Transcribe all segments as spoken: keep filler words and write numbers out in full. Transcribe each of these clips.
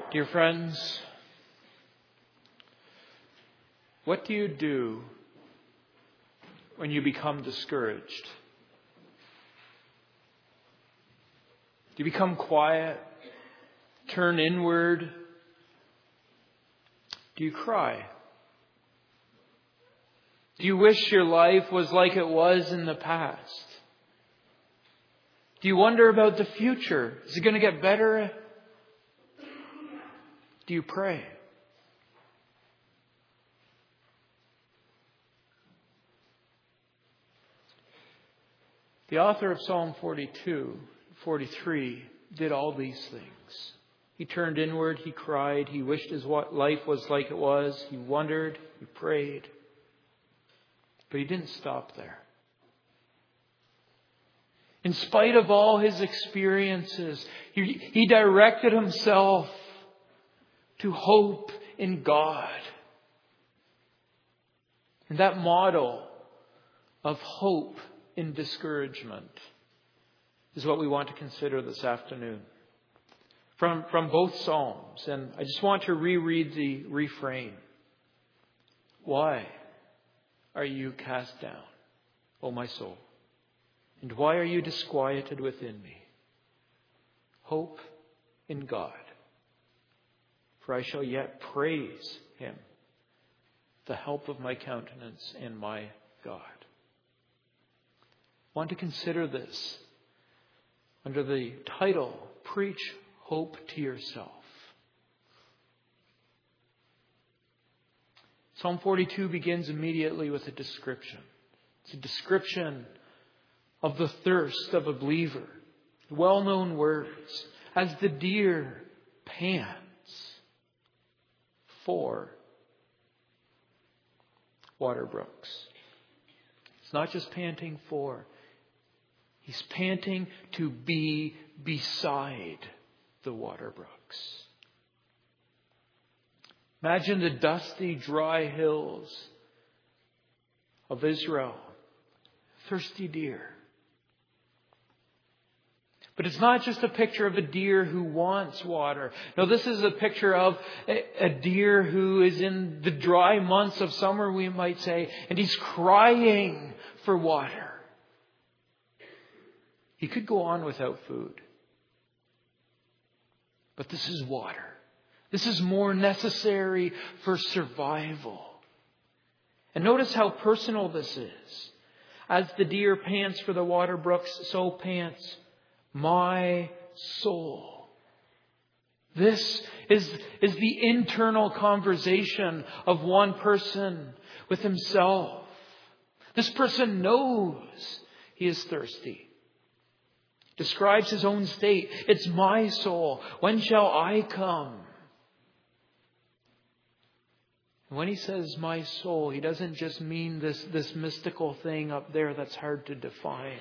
Dear friends, what do you do when you become discouraged? Do you become quiet? Turn inward? Do you cry? Do you wish your life was like it was in the past? Do you wonder about the future? Is it going to get better? Do you pray? The author of Psalm forty-two, forty-three did all these things. He turned inward, he cried, he wished his life was like it was, he wondered, he prayed. But he didn't stop there. In spite of all his experiences, he, he directed himself to hope in God. And that model of hope in discouragement is what we want to consider this afternoon. From, from both Psalms. And I just want to reread the refrain. Why are you cast down, O my soul? And why are you disquieted within me? Hope in God. For I shall yet praise Him, the help of my countenance and my God. I want to consider this under the title, Preach Hope to Yourself. Psalm forty-two begins immediately with a description. It's a description of the thirst of a believer. Well-known words. As the deer pants for water brooks. It's not just panting for. He's panting to be beside the water brooks. Imagine the dusty, dry hills of Israel. Thirsty deer. But it's not just a picture of a deer who wants water. No, this is a picture of a, a deer who is in the dry months of summer, we might say, and he's crying for water. He could go on without food. But this is water. This is more necessary for survival. And notice how personal this is. As the deer pants for the water brooks, so pants my soul. This is, is the internal conversation of one person with himself. This person knows he is thirsty. Describes his own state. It's my soul. When shall I come? When he says my soul, he doesn't just mean this, this mystical thing up there that's hard to define.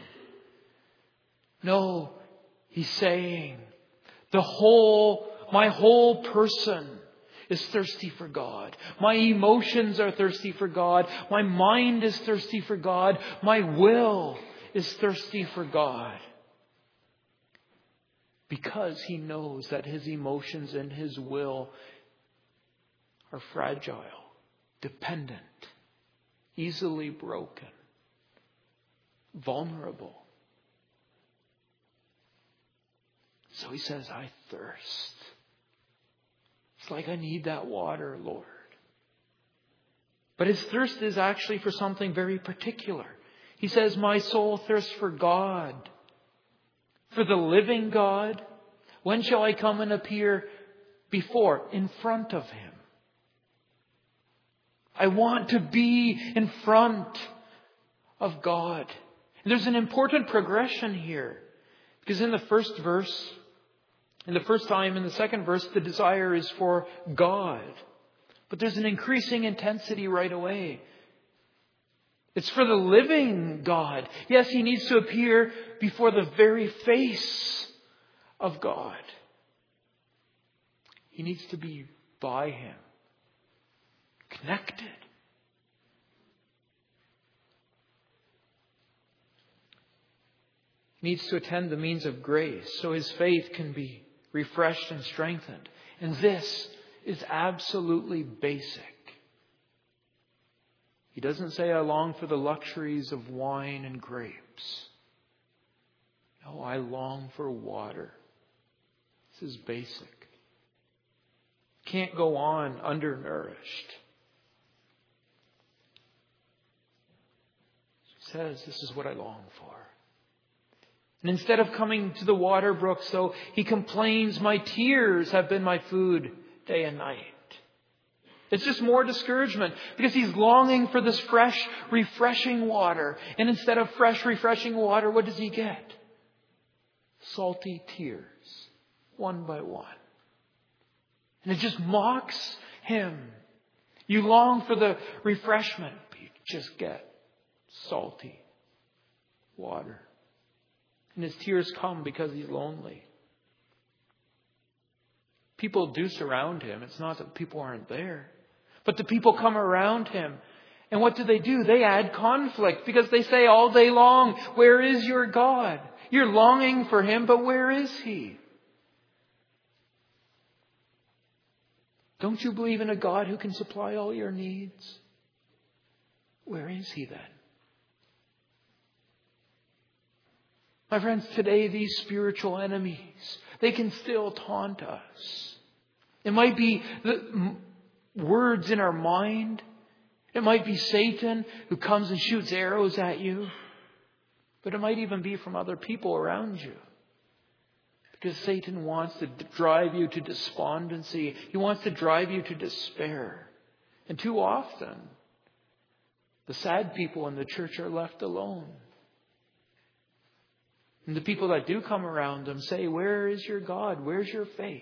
No, he's saying the whole, my whole person is thirsty for God. My emotions are thirsty for God. My mind is thirsty for God. My will is thirsty for God. Because he knows that his emotions and his will are fragile, dependent, easily broken, vulnerable. So he says, I thirst. It's like I need that water, Lord. But his thirst is actually for something very particular. He says, my soul thirsts for God, for the living God. When shall I come and appear before, in front of Him? I want to be in front of God. And there's an important progression here. Because in the first verse, in the first time, in the second verse, the desire is for God. But there's an increasing intensity right away. It's for the living God. Yes, he needs to appear before the very face of God. He needs to be by Him. Connected. He needs to attend the means of grace so his faith can be refreshed and strengthened. And this is absolutely basic. He doesn't say, I long for the luxuries of wine and grapes. No, I long for water. This is basic. Can't go on undernourished. He says, this is what I long for. And instead of coming to the water brook, so he complains, my tears have been my food day and night. It's just more discouragement because he's longing for this fresh, refreshing water. And instead of fresh, refreshing water, what does he get? Salty tears, one by one. And it just mocks him. You long for the refreshment, but you just get salty water. And his tears come because he's lonely. People do surround him. It's not that people aren't there. But the people come around him. And what do they do? They add conflict because they say all day long, where is your God? You're longing for him, but where is he? Don't you believe in a God who can supply all your needs? Where is he then? My friends, today these spiritual enemies, they can still taunt us. It might be the words in our mind. It might be Satan who comes and shoots arrows at you. But it might even be from other people around you. Because Satan wants to drive you to despondency. He wants to drive you to despair. And too often, the sad people in the church are left alone. And the people that do come around them say, where is your God? Where's your faith?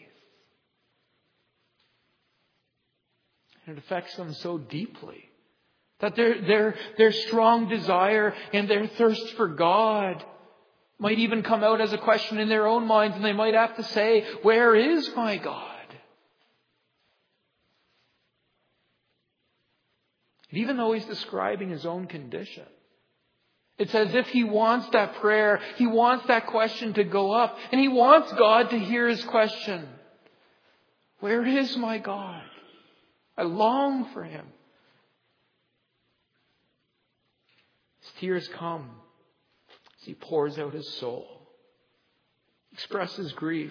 And it affects them so deeply that their, their, their strong desire and their thirst for God might even come out as a question in their own minds. And they might have to say, where is my God? And even though he's describing his own condition, it's as if he wants that prayer, he wants that question to go up, and he wants God to hear his question. Where is my God? I long for him. His tears come as he pours out his soul, expresses grief.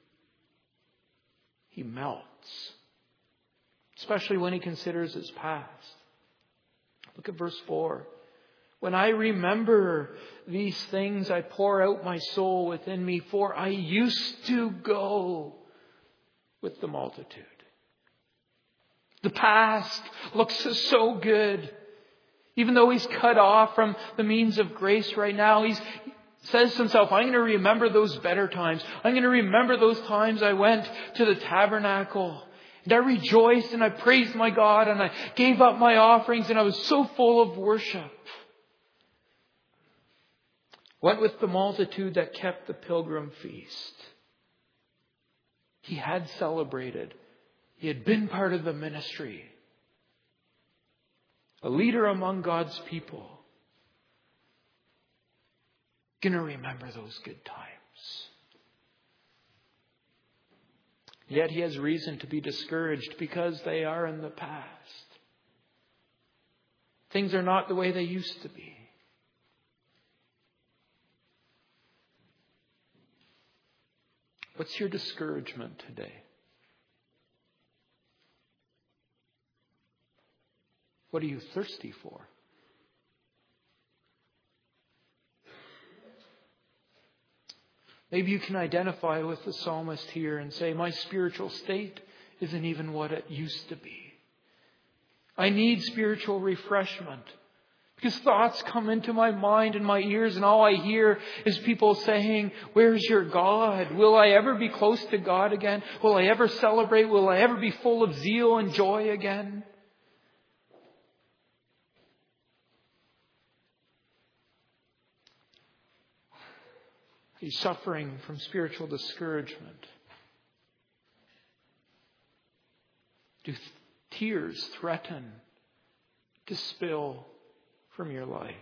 He melts, especially when he considers his past. Look at verse four. When I remember these things, I pour out my soul within me, for I used to go with the multitude. The past looks so good. Even though he's cut off from the means of grace right now, he says to himself, I'm going to remember those better times. I'm going to remember those times I went to the tabernacle. And I rejoiced and I praised my God and I gave up my offerings and I was so full of worship. Went with the multitude that kept the pilgrim feast. He had celebrated. He had been part of the ministry. A leader among God's people. Going to remember those good times. Yet he has reason to be discouraged because they are in the past. Things are not the way they used to be. What's your discouragement today? What are you thirsty for? Maybe you can identify with the psalmist here and say, my spiritual state isn't even what it used to be. I need spiritual refreshment. Because thoughts come into my mind and my ears and all I hear is people saying, where's your God? Will I ever be close to God again? Will I ever celebrate? Will I ever be full of zeal and joy again? He's suffering from spiritual discouragement. Do tears threaten to spill from your life?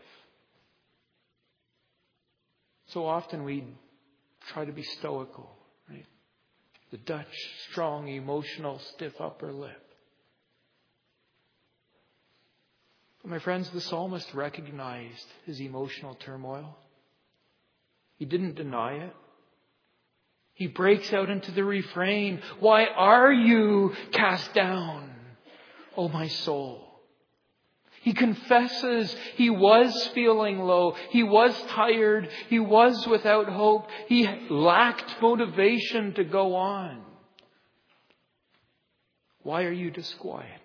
So often we try to be stoical, right? The Dutch, strong, emotional, stiff upper lip. But my friends, the psalmist recognized his emotional turmoil. He didn't deny it. He breaks out into the refrain, "Why are you cast down, O my soul?" He confesses he was feeling low. He was tired. He was without hope. He lacked motivation to go on. Why are you disquieted?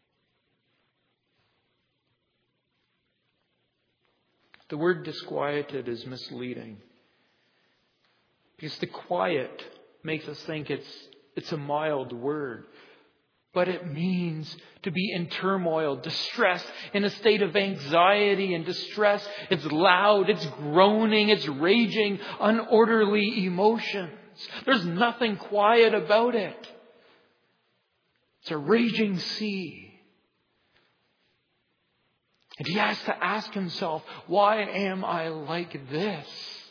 The word disquieted is misleading. Because the quiet makes us think it's, it's a mild word. But it means to be in turmoil, distressed, in a state of anxiety and distress. It's loud, it's groaning, it's raging, unorderly emotions. There's nothing quiet about it. It's a raging sea. And he has to ask himself, why am I like this?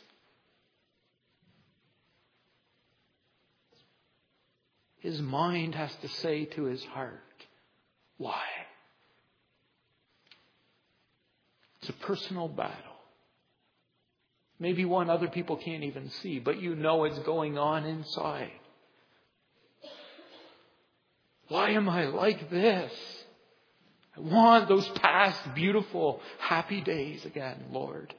His mind has to say to his heart, why? It's a personal battle. Maybe one other people can't even see, but you know it's going on inside. Why am I like this? I want those past beautiful, happy days again, Lord.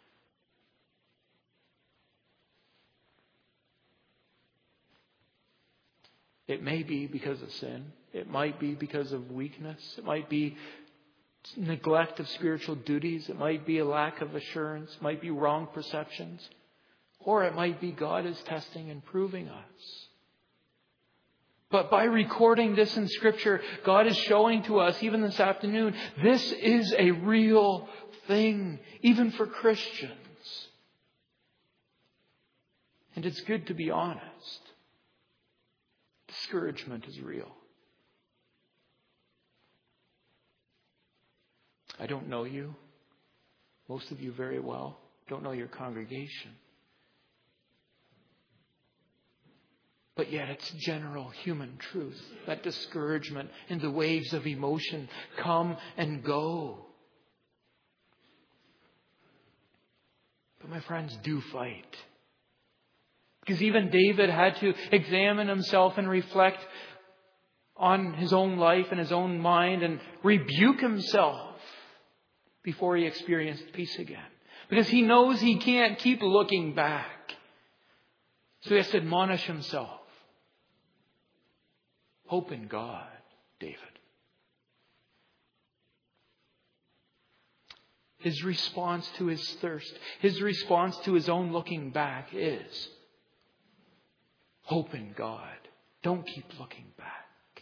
It may be because of sin. It might be because of weakness. It might be neglect of spiritual duties. It might be a lack of assurance. It might be wrong perceptions. Or it might be God is testing and proving us. But by recording this in Scripture, God is showing to us, even this afternoon, this is a real thing, even for Christians. And it's good to be honest. Discouragement is real. I don't know you. Most of you very well. Don't know your congregation. But yet it's general human truth that discouragement and the waves of emotion come and go. But my friends, do fight. Because even David had to examine himself and reflect on his own life and his own mind and rebuke himself before he experienced peace again. Because he knows he can't keep looking back. So he has to admonish himself. Hope in God, David. His response to his thirst, his response to his own looking back is hope in God. Don't keep looking back.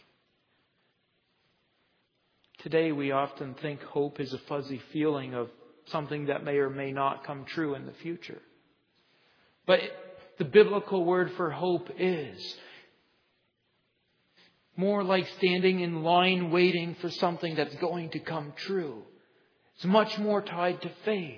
Today we often think hope is a fuzzy feeling of something that may or may not come true in the future. But the biblical word for hope is more like standing in line waiting for something that's going to come true. It's much more tied to faith.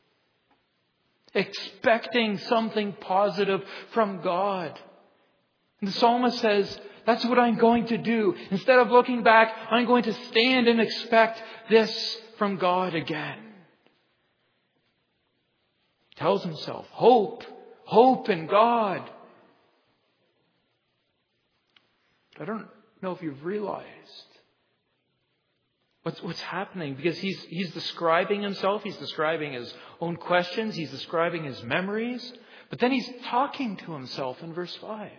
Expecting something positive from God. And the psalmist says, that's what I'm going to do. Instead of looking back, I'm going to stand and expect this from God again. He tells himself, hope, hope in God. I don't know if you've realized what's, what's happening, because he's, he's describing himself, he's describing his own questions, he's describing his memories, but then he's talking to himself in verse five.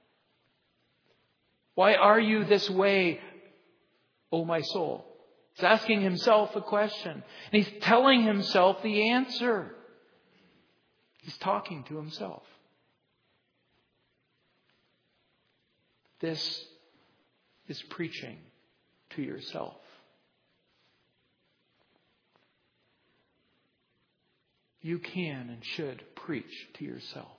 Why are you this way, O my soul? He's asking himself a question. And he's telling himself the answer. He's talking to himself. This is preaching to yourself. You can and should preach to yourself.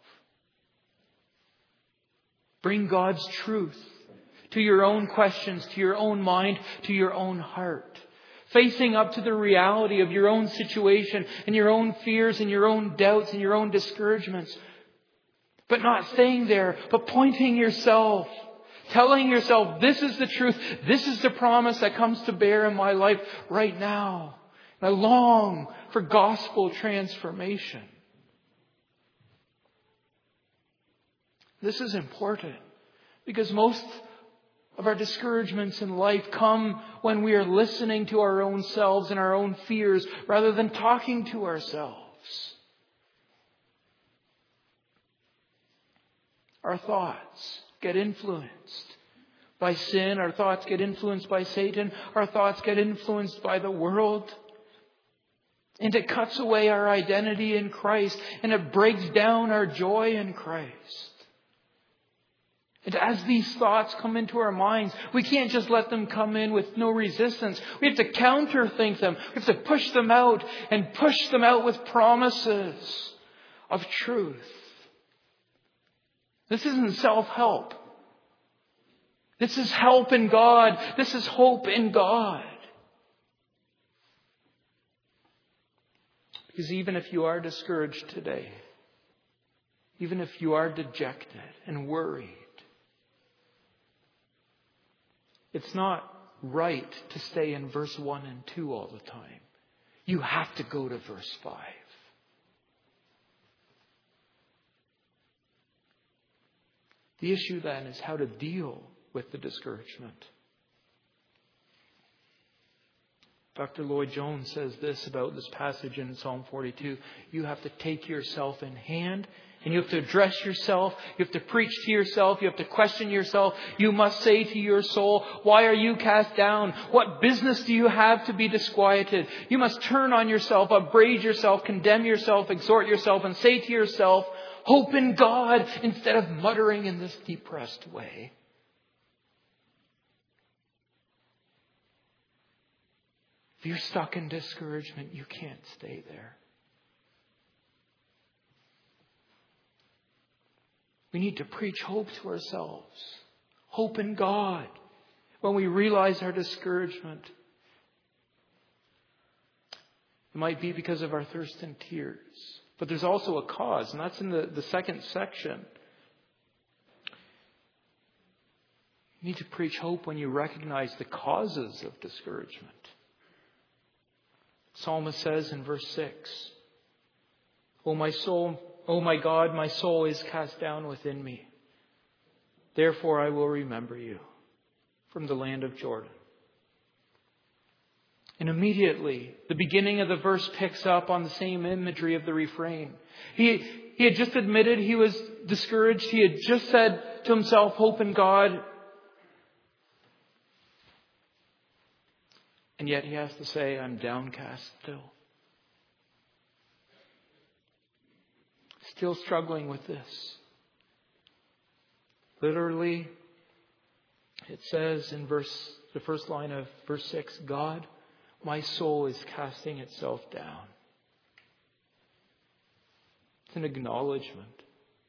Bring God's truth to your own questions, to your own mind, to your own heart. Facing up to the reality of your own situation and your own fears and your own doubts and your own discouragements. But not staying there, but pointing yourself. Telling yourself, this is the truth. This is the promise that comes to bear in my life right now. I long for gospel transformation. This is important because most of our discouragements in life come when we are listening to our own selves and our own fears rather than talking to ourselves. Our thoughts get influenced by sin. Our thoughts get influenced by Satan. Our thoughts get influenced by the world. And it cuts away our identity in Christ. And it breaks down our joy in Christ. And as these thoughts come into our minds, we can't just let them come in with no resistance. We have to counterthink them. We have to push them out and push them out with promises of truth. This isn't self-help. This is help in God. This is hope in God. Because even if you are discouraged today, even if you are dejected and worried, it's not right to stay in verse one and two all the time. You have to go to verse five. The issue then is how to deal with the discouragement. Doctor Lloyd Jones says this about this passage in Psalm forty-two. You have to take yourself in hand and you have to address yourself. You have to preach to yourself. You have to question yourself. You must say to your soul, why are you cast down? What business do you have to be disquieted? You must turn on yourself, upbraid yourself, condemn yourself, exhort yourself, and say to yourself, hope in God, instead of muttering in this depressed way. If you're stuck in discouragement, you can't stay there. We need to preach hope to ourselves. Hope in God. When we realize our discouragement, it might be because of our thirst and tears. But there's also a cause, and that's in the, the second section. You need to preach hope when you recognize the causes of discouragement. Psalmist says in verse six, O my soul, O my God, my soul is cast down within me. Therefore I will remember you from the land of Jordan. And immediately, the beginning of the verse picks up on the same imagery of the refrain. He, he had just admitted he was discouraged. He had just said to himself, hope in God. And yet he has to say, I'm downcast still. Still struggling with this. Literally, it says in verse, the first line of verse six, God, my soul is casting itself down. It's an acknowledgement.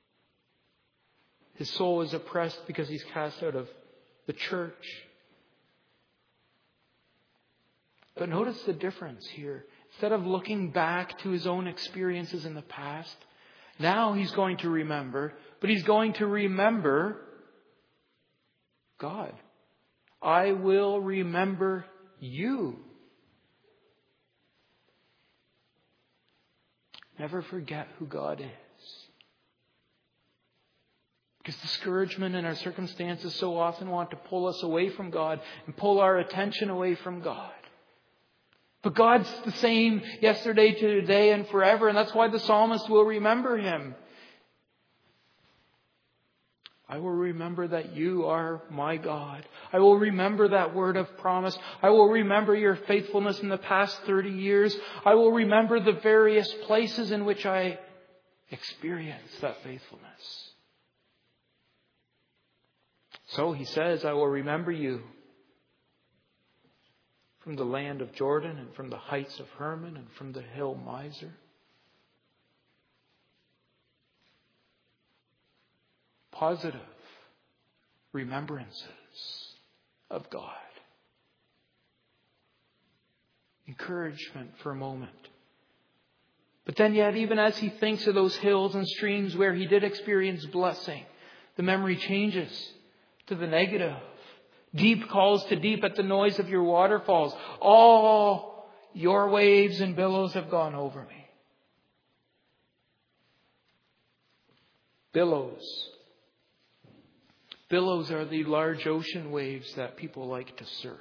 His soul is oppressed because he's cast out of the church. But notice the difference here. Instead of looking back to his own experiences in the past, now he's going to remember, but he's going to remember God. I will remember you. Never forget who God is. Because discouragement and our circumstances so often want to pull us away from God and pull our attention away from God. But God's the same yesterday, today, and forever. And that's why the psalmist will remember him. I will remember that you are my God. I will remember that word of promise. I will remember your faithfulness in the past thirty years. I will remember the various places in which I experienced that faithfulness. So he says, I will remember you from the land of Jordan and from the heights of Hermon and from the hill Mizar. Positive remembrances of God. Encouragement for a moment. But then yet, even as he thinks of those hills and streams where he did experience blessing, the memory changes to the negative. Deep calls to deep at the noise of your waterfalls. All your waves and billows have gone over me. Billows. Billows are the large ocean waves that people like to surf.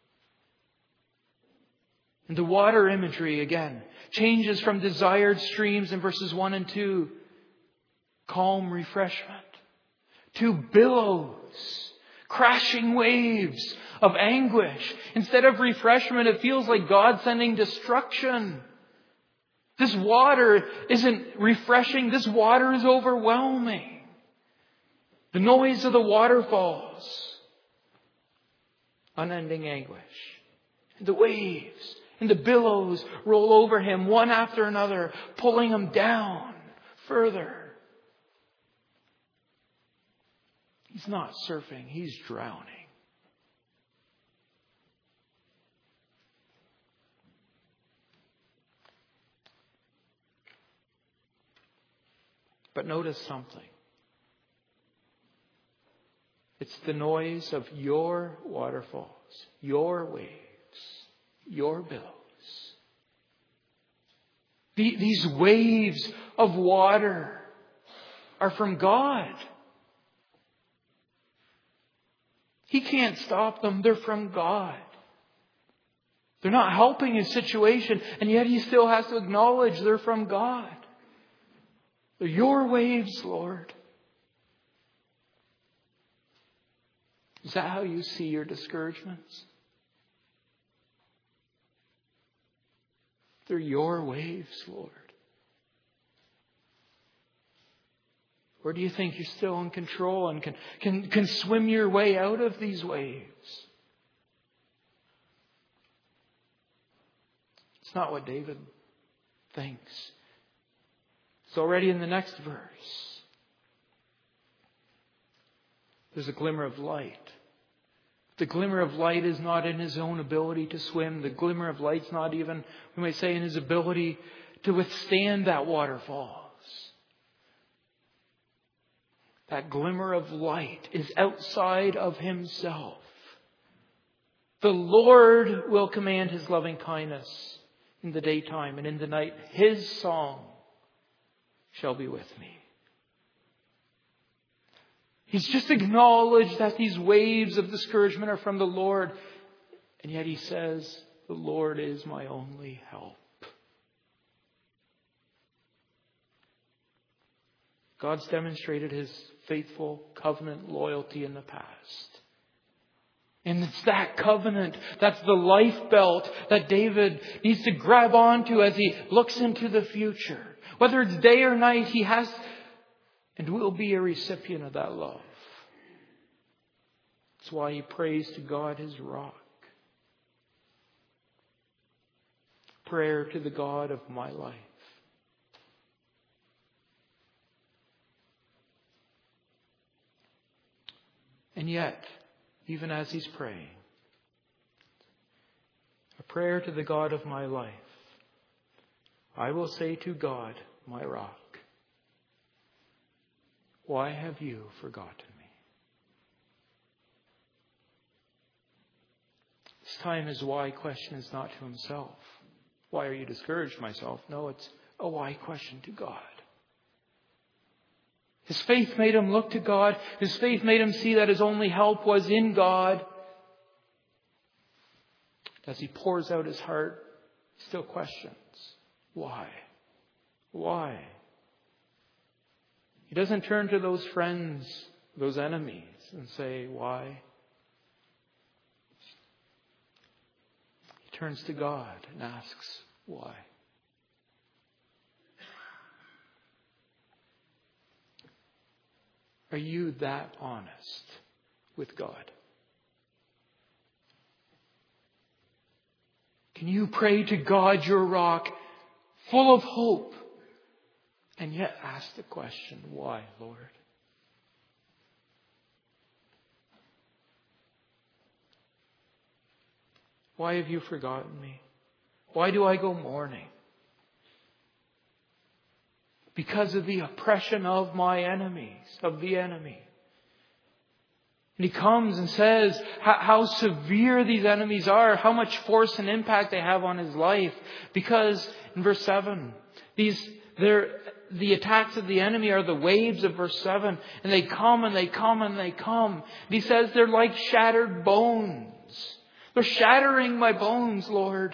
And the water imagery, again, changes from desired streams in verses one and two, calm refreshment, to billows, crashing waves of anguish. Instead of refreshment, it feels like God sending destruction. This water isn't refreshing. This water is overwhelming. The noise of the waterfalls. Unending anguish. And the waves and the billows roll over him one after another, pulling him down further. He's not surfing. He's drowning. But notice something. It's the noise of your waterfalls, your waves, your billows. The, these waves of water are from God. He can't stop them. They're from God. They're not helping his situation, and yet he still has to acknowledge they're from God. They're your waves, Lord. Is that how you see your discouragements? They're your waves, Lord. Or do you think you're still in control and can, can, can swim your way out of these waves? It's not what David thinks. It's already in the next verse. There's a glimmer of light. The glimmer of light is not in his own ability to swim. The glimmer of light's not even, we might say, in his ability to withstand that waterfalls. That glimmer of light is outside of himself. The Lord will command his loving kindness in the daytime, and in the night his song shall be with me. He's just acknowledged that these waves of discouragement are from the Lord. And yet he says, the Lord is my only help. God's demonstrated his faithful covenant loyalty in the past. And it's that covenant, that's the life belt that David needs to grab onto as he looks into the future. Whether it's day or night, he has and will be a recipient of that love. That's why he prays to God, his rock. Prayer to the God of my life. And yet, even as he's praying, a prayer to the God of my life, I will say to God, my rock, why have you forgotten me? This time his why question is not to himself. Why are you discouraged, myself? No, it's a why question to God. His faith made him look to God. His faith made him see that his only help was in God. As he pours out his heart, he still questions. Why? Why? He doesn't turn to those friends, those enemies, and say, why? He turns to God and asks, why? Are you that honest with God? Can you pray to God, your rock, full of hope, and yet ask the question, why, Lord? Why have you forgotten me? Why do I go mourning? because of the oppression of my enemies, of the enemy. And he comes and says how, how severe these enemies are, how much force and impact they have on his life. Because in verse seven, these they're, the attacks of the enemy are the waves of verse seven. And they come and they come and they come. And he says they're like shattered bones. They're shattering my bones, Lord.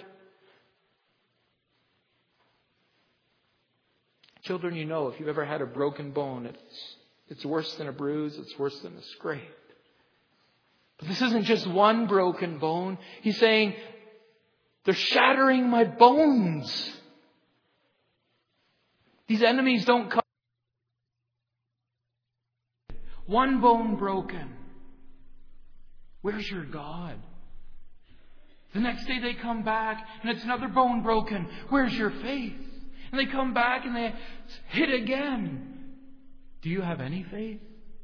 Children, you know, if you've ever had a broken bone, it's, it's worse than a bruise. It's worse than a scrape. But this isn't just one broken bone. He's saying, they're shattering my bones. These enemies don't come. One bone broken. Where's your God? The next day they come back and it's another bone broken. Where's your faith? And they come back and they hit again. Do you have any faith?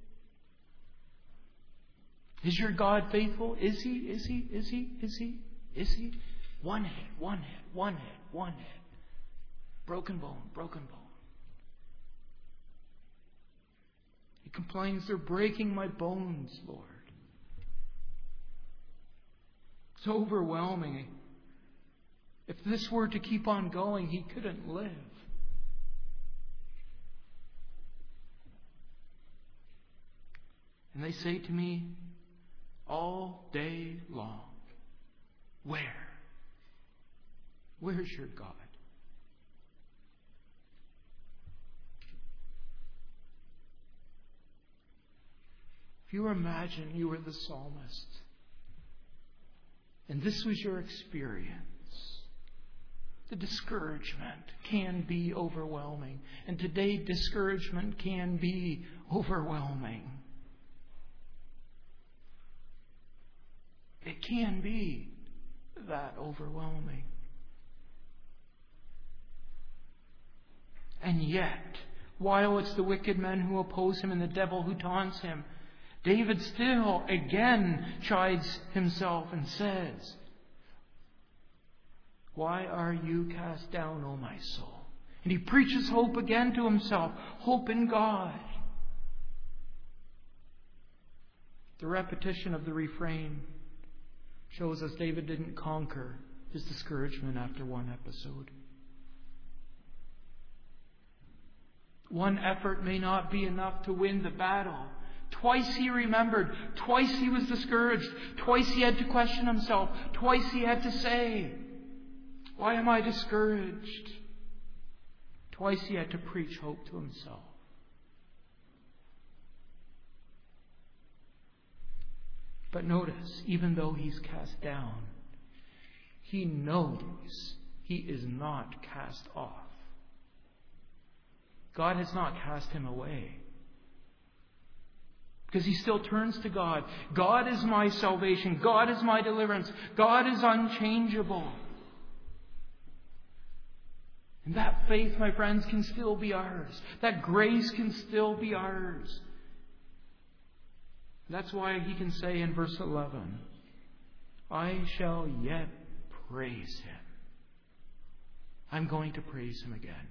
Is your God faithful? Is He? Is He? Is He? Is He? Is He? One hit, one hit, one hit, one hit. Broken bone, broken bone. He complains, they're breaking my bones, Lord. It's overwhelming. If this were to keep on going, he couldn't live. And they say to me all day long, where? Where's your God? If you imagine you were the psalmist, and this was your experience, the discouragement can be overwhelming. And today, discouragement can be overwhelming. It can be that overwhelming. And yet, while it's the wicked men who oppose him and the devil who taunts him, David still again chides himself and says, why are you cast down, O my soul? And he preaches hope again to himself. Hope in God. The repetition of the refrain shows us David didn't conquer his discouragement after one episode. One effort may not be enough to win the battle. Twice he remembered. Twice he was discouraged. Twice he had to question himself. Twice he had to say, why am I discouraged? Twice he had to preach hope to himself. But notice, even though he's cast down, he knows he is not cast off. God has not cast him away. Because he still turns to God. God is my salvation. God is my deliverance. God is unchangeable. And that faith, my friends, can still be ours. That grace can still be ours. That's why he can say in verse eleven, I shall yet praise him. I'm going to praise him again.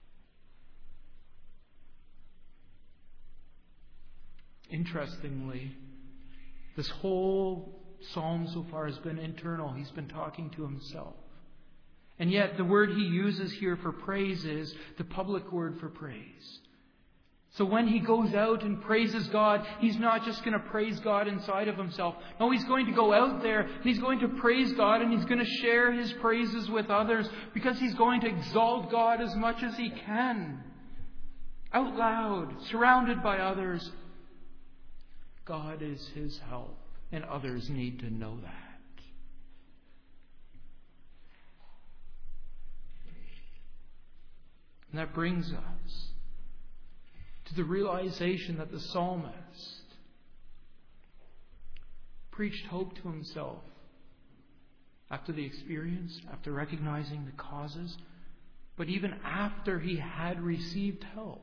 Interestingly, this whole psalm so far has been internal. He's been talking to himself. And yet the word he uses here for praise is the public word for praise. So when he goes out and praises God, he's not just going to praise God inside of himself. No, he's going to go out there and he's going to praise God and he's going to share his praises with others because he's going to exalt God as much as he can. Out loud, surrounded by others. God is his help, and others need to know that. And that brings us to the realization that the psalmist preached hope to himself after the experience, after recognizing the causes, but even after he had received help.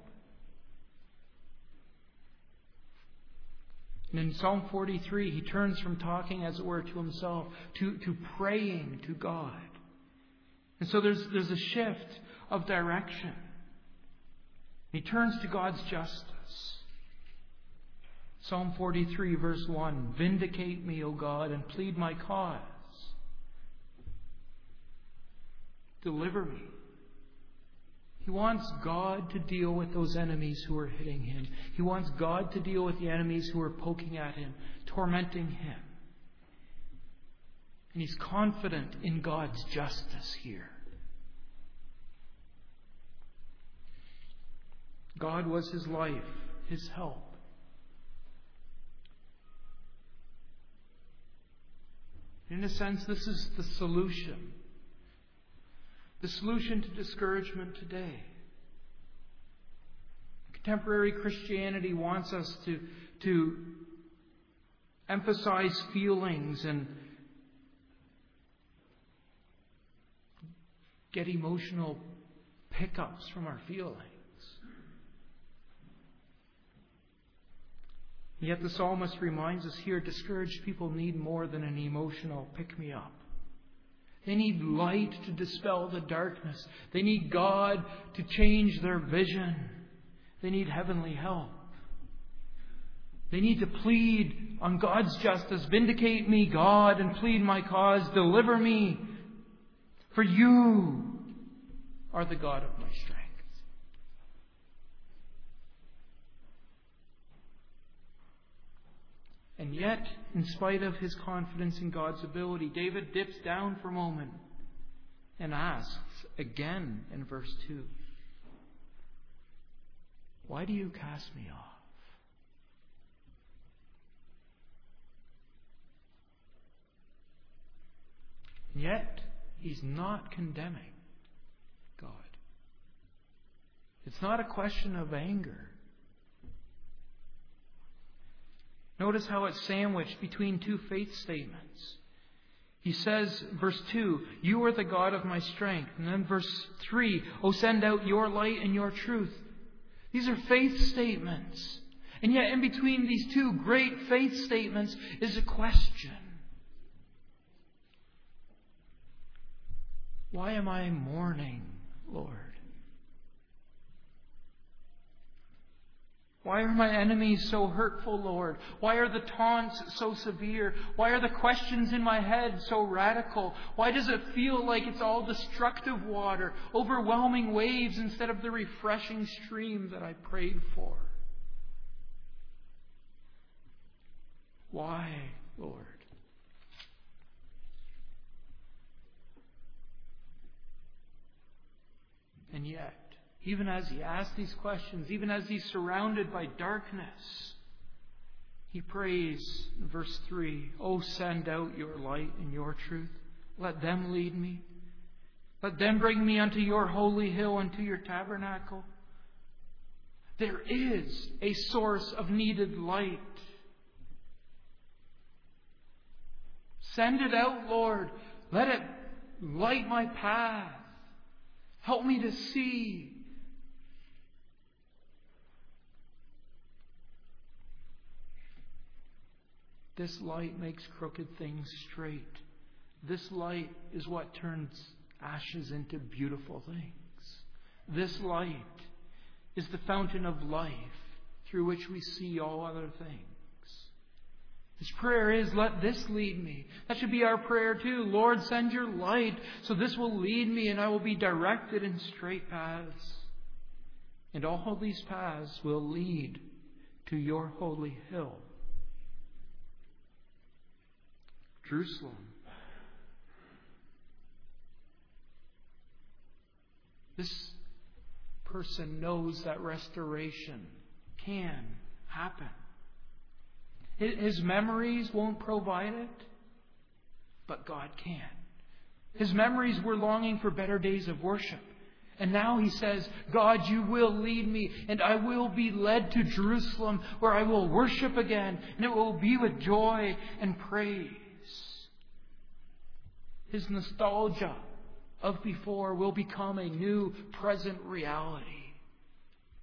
And in Psalm forty-three, he turns from talking, as it were, to himself, to, to praying to God. And so there's, there's a shift of direction. He turns to God's justice. Psalm forty-three, verse one, "Vindicate me, O God, and plead my cause. Deliver me." He wants God to deal with those enemies who are hitting him. He wants God to deal with the enemies who are poking at him, tormenting him. And he's confident in God's justice here. God was his life, his help. In a sense, this is the solution. The solution to discouragement today. Contemporary Christianity wants us to, to emphasize feelings and get emotional pickups from our feelings. Yet the psalmist reminds us here, discouraged people need more than an emotional pick-me-up. They need light to dispel the darkness. They need God to change their vision. They need heavenly help. They need to plead on God's justice. Vindicate me, God, and plead my cause. Deliver me, for you are the God of my strength. And yet, in spite of his confidence in God's ability, David dips down for a moment and asks again in verse two, "Why do you cast me off?" And yet, he's not condemning God. It's not a question of anger. Notice how it's sandwiched between two faith statements. He says, verse two, "You are the God of my strength." And then verse three, "Oh, send out your light and your truth." These are faith statements. And yet in between these two great faith statements is a question. Why am I mourning, Lord? Why are my enemies so hurtful, Lord? Why are the taunts so severe? Why are the questions in my head so radical? Why does it feel like it's all destructive water, overwhelming waves instead of the refreshing stream that I prayed for? Why, Lord? And yet, even as he asks these questions, even as he's surrounded by darkness, he prays in verse three, "Oh, send out your light and your truth. Let them lead me. Let them bring me unto your holy hill and to your tabernacle." There is a source of needed light. Send it out, Lord. Let it light my path. Help me to see. This light makes crooked things straight. This light is what turns ashes into beautiful things. This light is the fountain of life through which we see all other things. His prayer is, "Let this lead me." That should be our prayer too. "Lord, send your light so this will lead me and I will be directed in straight paths. And all these paths will lead to your holy hill, Jerusalem." This person knows that restoration can happen. His memories won't provide it, but God can. His memories were longing for better days of worship. And now he says, "God, you will lead me, and I will be led to Jerusalem, where I will worship again, and it will be with joy and praise." His nostalgia of before will become a new present reality.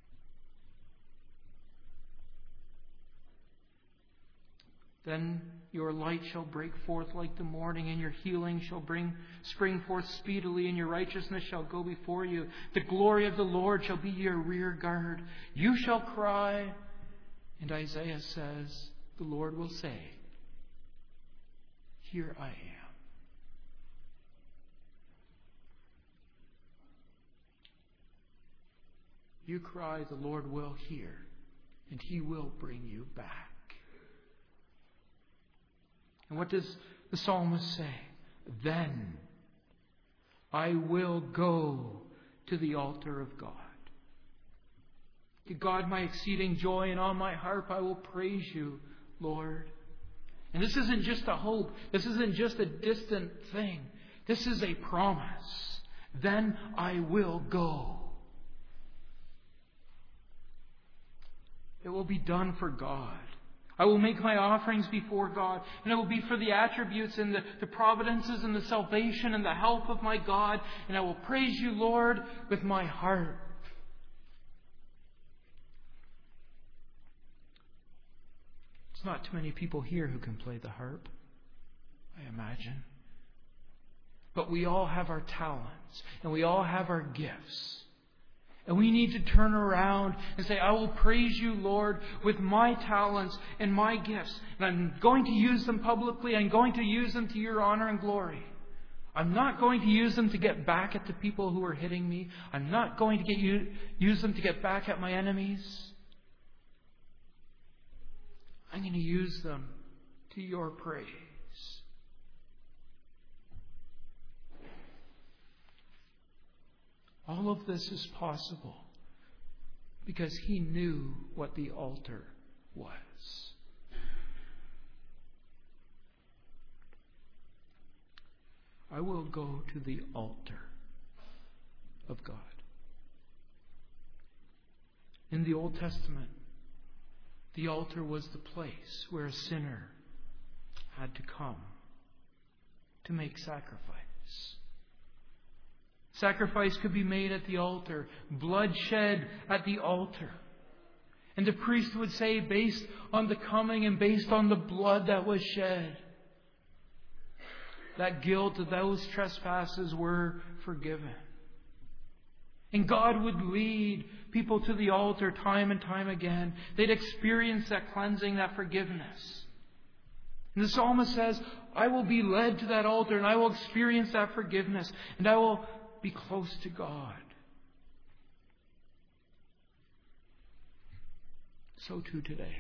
Then your light shall break forth like the morning, and your healing shall bring spring forth speedily, and your righteousness shall go before you. The glory of the Lord shall be your rear guard. You shall cry, and Isaiah says, the Lord will say, here I am. You cry, the Lord will hear, and He will bring you back. And what does the psalmist say? Then I will go to the altar of God. To God my exceeding joy, and on my harp I will praise you, Lord. And this isn't just a hope. This isn't just a distant thing. This is a promise. Then I will go. It will be done for God. I will make my offerings before God, and it will be for the attributes and the, the providences and the salvation and the help of my God, and I will praise you, Lord, with my heart. It's not too many people here who can play the harp, I imagine. But we all have our talents, and we all have our gifts. And we need to turn around and say, I will praise you, Lord, with my talents and my gifts. And I'm going to use them publicly. I'm going to use them to your honor and glory. I'm not going to use them to get back at the people who are hitting me. I'm not going to get you, use them to get back at my enemies. I'm going to use them to your praise. All of this is possible because He knew what the altar was. I will go to the altar of God. In the Old Testament, the altar was the place where a sinner had to come to make sacrifice. Sacrifice could be made at the altar, blood shed at the altar. And the priest would say, based on the coming and based on the blood that was shed, that guilt of those trespasses were forgiven. And God would lead people to the altar time and time again. They'd experience that cleansing, that forgiveness. And the psalmist says, I will be led to that altar and I will experience that forgiveness and I will be close to God. So too today.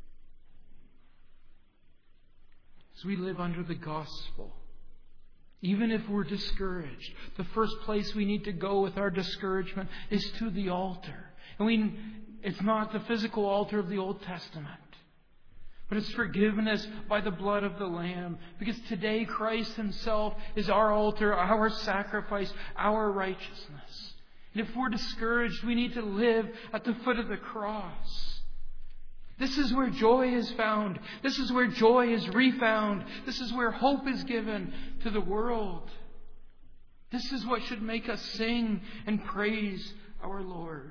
As we live under the gospel, even if we're discouraged, the first place we need to go with our discouragement is to the altar. And we, it's not the physical altar of the Old Testament, but it's forgiveness by the blood of the Lamb. Because today Christ Himself is our altar, our sacrifice, our righteousness. And if we're discouraged, we need to live at the foot of the cross. This is where joy is found. This is where joy is refound. This is where hope is given to the world. This is what should make us sing and praise our Lord.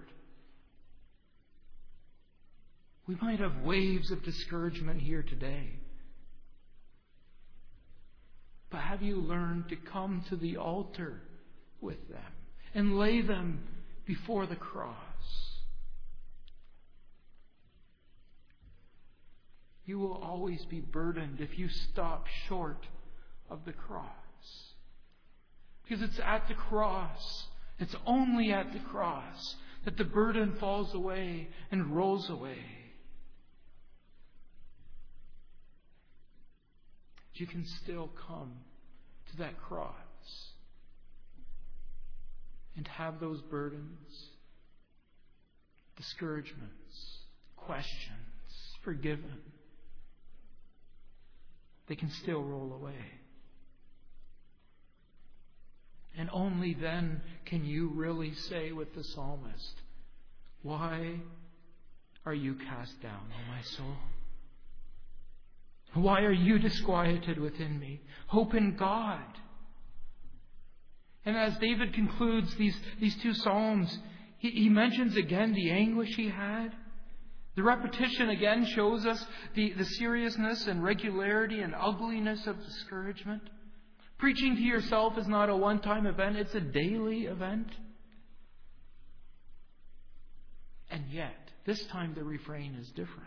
We might have waves of discouragement here today. But have you learned to come to the altar with them and lay them before the cross? You will always be burdened if you stop short of the cross. Because it's at the cross, it's only at the cross that the burden falls away and rolls away. You can still come to that cross and have those burdens, discouragements, questions forgiven. They can still roll away. And only then can you really say with the psalmist, why are you cast down, O my soul? Why are you disquieted within me? Hope in God. And as David concludes these, these two psalms, he, he mentions again the anguish he had. The repetition again shows us the, the seriousness and regularity and ugliness of discouragement. Preaching to yourself is not a one-time event, it's a daily event. And yet, this time the refrain is different.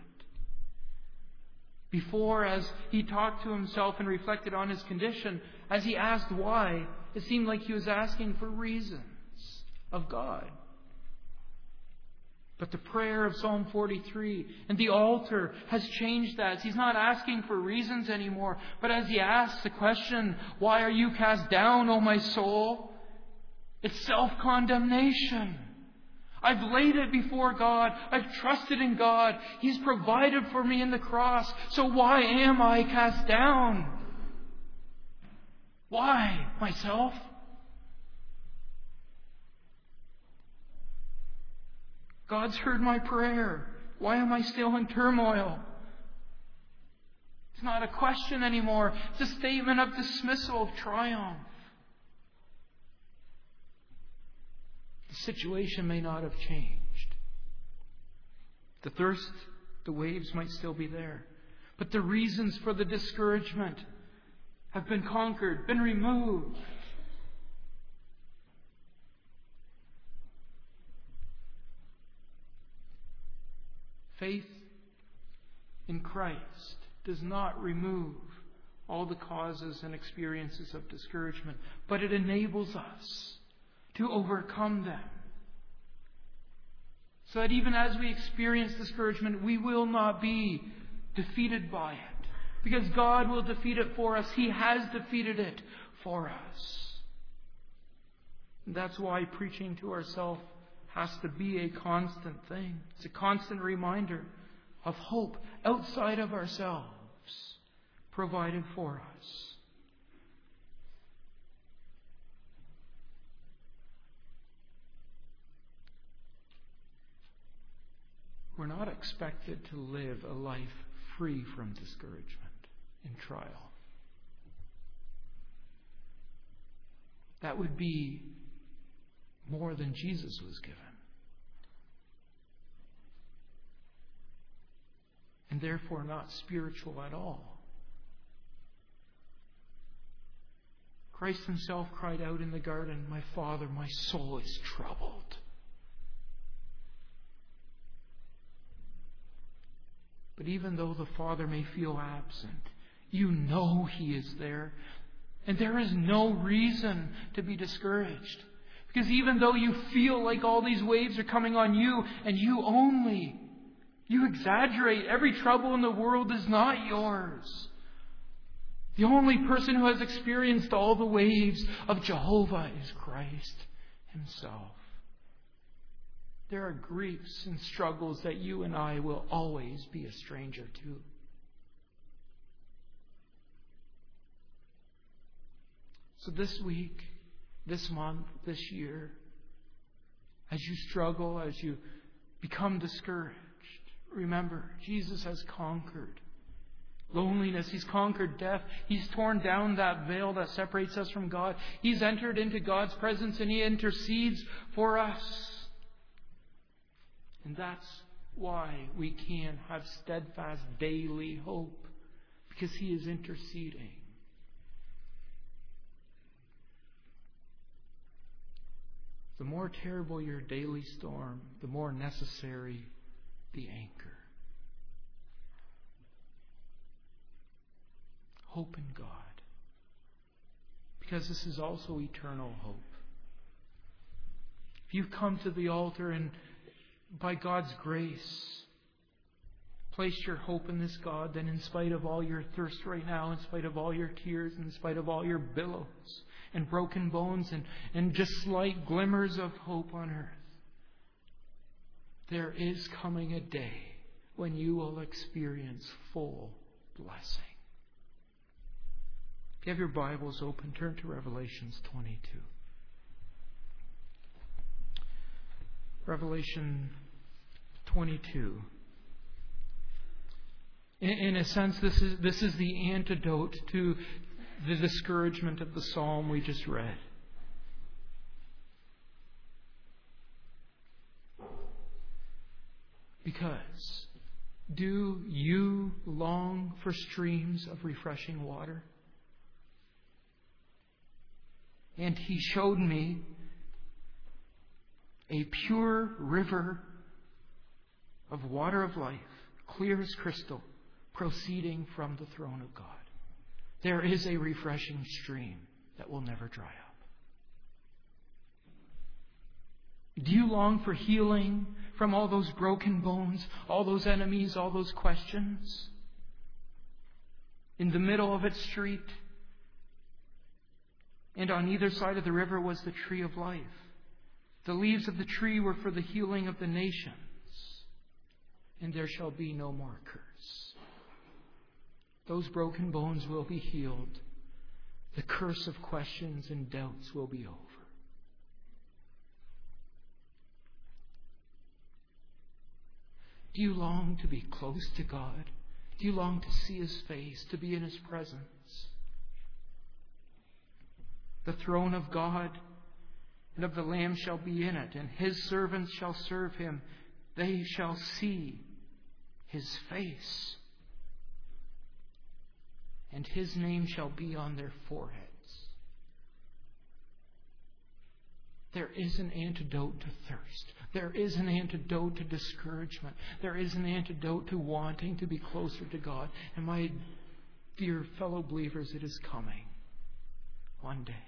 Before, as he talked to himself and reflected on his condition, as he asked why, it seemed like he was asking for reasons of God. But the prayer of Psalm forty-three and the altar has changed that. He's not asking for reasons anymore. But as he asks the question, why are you cast down, O my soul? It's self-condemnation. I've laid it before God. I've trusted in God. He's provided for me in the cross. So why am I cast down? Why, myself? God's heard my prayer. Why am I still in turmoil? It's not a question anymore. It's a statement of dismissal, of triumph. The situation may not have changed. The thirst, the waves might still be there. But the reasons for the discouragement have been conquered, been removed. Faith in Christ does not remove all the causes and experiences of discouragement, but it enables us to overcome them. So that even as we experience discouragement, we will not be defeated by it. Because God will defeat it for us. He has defeated it for us. And that's why preaching to ourselves has to be a constant thing. It's a constant reminder of hope outside of ourselves provided for us. We're not expected to live a life free from discouragement and trial. That would be more than Jesus was given. And therefore not spiritual at all. Christ himself cried out in the garden, "My Father, my soul is troubled." But even though the Father may feel absent, you know He is there. And there is no reason to be discouraged. Because even though you feel like all these waves are coming on you, and you only, you exaggerate, every trouble in the world is not yours. The only person who has experienced all the waves of Jehovah is Christ himself. There are griefs and struggles that you and I will always be a stranger to. So this week, this month, this year, as you struggle, as you become discouraged, remember, Jesus has conquered loneliness. He's conquered death. He's torn down that veil that separates us from God. He's entered into God's presence and He intercedes for us. And that's why we can have steadfast daily hope, because He is interceding. The more terrible your daily storm, the more necessary the anchor. Hope in God. Because this is also eternal hope. If you've come to the altar and by God's grace placed your hope in this God, then in spite of all your thirst right now, in spite of all your tears, in spite of all your billows and broken bones and, and just slight glimmers of hope on earth, there is coming a day when you will experience full blessing. If you have your Bibles open, turn to Revelations twenty-two. Revelation twenty-two. In, in a sense, this is this is the antidote to the discouragement of the psalm we just read. Because Do you long for streams of refreshing water? And He showed me a pure river of water of life, clear as crystal, proceeding from the throne of God. There is a refreshing stream that will never dry up. Do you long for healing from all those broken bones, all those enemies, all those questions? In the middle of its street, and on either side of the river was the tree of life. The leaves of the tree were for the healing of the nations, and there shall be no more curse. Those broken bones will be healed. The curse of questions and doubts will be over. Do you long to be close to God? Do you long to see His face, to be in His presence? The throne of God and of the Lamb shall be in it, and His servants shall serve Him. They shall see His face, and His name shall be on their foreheads. There is an antidote to thirst. There is an antidote to discouragement. There is an antidote to wanting to be closer to God. And my dear fellow believers, it is coming one day.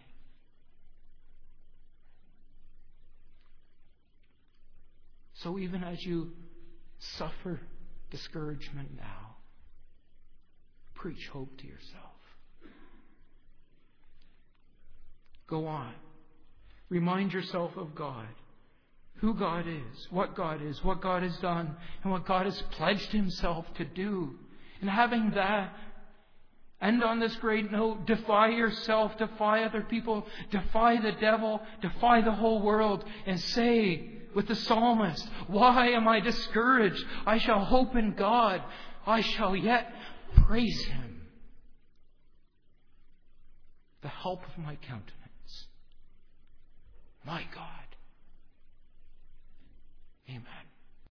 So even as you suffer discouragement now, preach hope to yourself. Go on. Remind yourself of God, who God is, what God is, what God has done, and what God has pledged Himself to do. And having that, end on this great note, defy yourself, defy other people, defy the devil, defy the whole world, and say with the psalmist, why am I discouraged? I shall hope in God. I shall yet praise Him, the help of my countenance. My God.